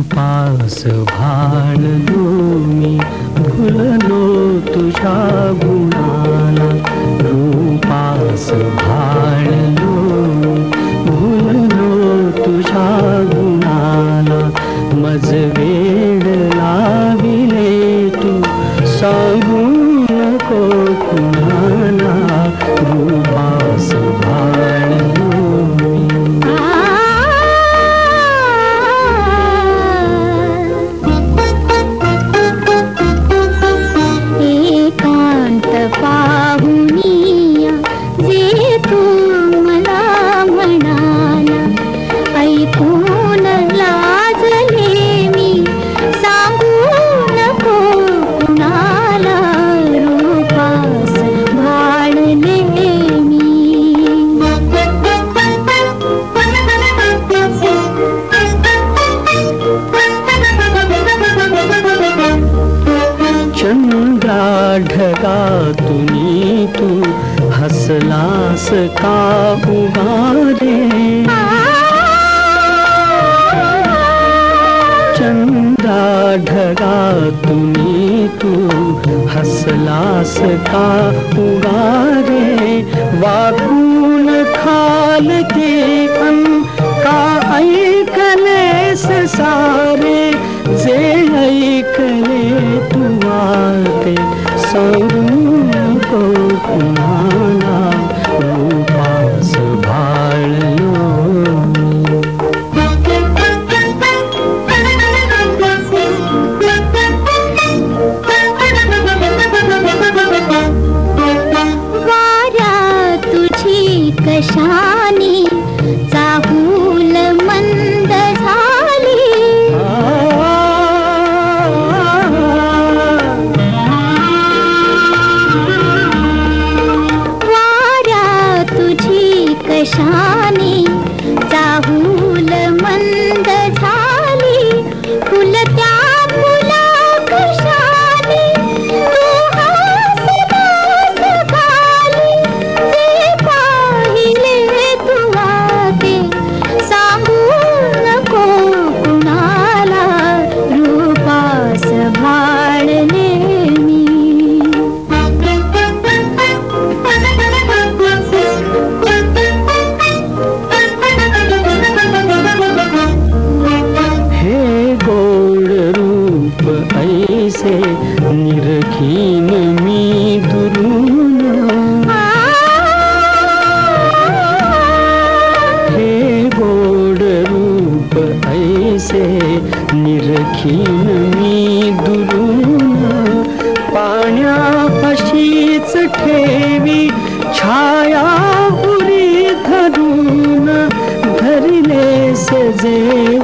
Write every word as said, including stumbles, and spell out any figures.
रूपास भाळलो मी, फुललो तुझ्या गुणाला. रूपास भाळलो भुललो तुझ्या गुणाला. मज वेड लाविले तू सांगू नको कुणाला. रूपास भाळलो मी. एकांत पाहुनिया जे तू मला म्हणाला, ऐकून लाजले मी सांगू नको कुणाला. रूपास भाळले मी. चंद्रा ढगातूनी तू हसलास का उगारे. चंद्रा ढगातूनी तू हसलास का उगारे. वाकून खालते अन का ऐकलेस सारे. जे ऐकले तू वाते सांगू नको कुणाला. रूपास भाळलो मी. वाऱ्या तुझी कशानी चाहूल मंद झाली. वाऱ्या तुझी कशानी चाहूल मंद झाली. फुलत्या फुला कशानी तू हसलास खाली. जे पाहिले तू वाते सांगू नको कुणाला. रूपास भाळले मी. हे गोड रूप ऐसे निरखीन मी दुरून. हे गोड रूप ऐसे निरखीन मी दुरून. पाण्यापाशीच ठेवी छाया उरी धरून. धरलेस जे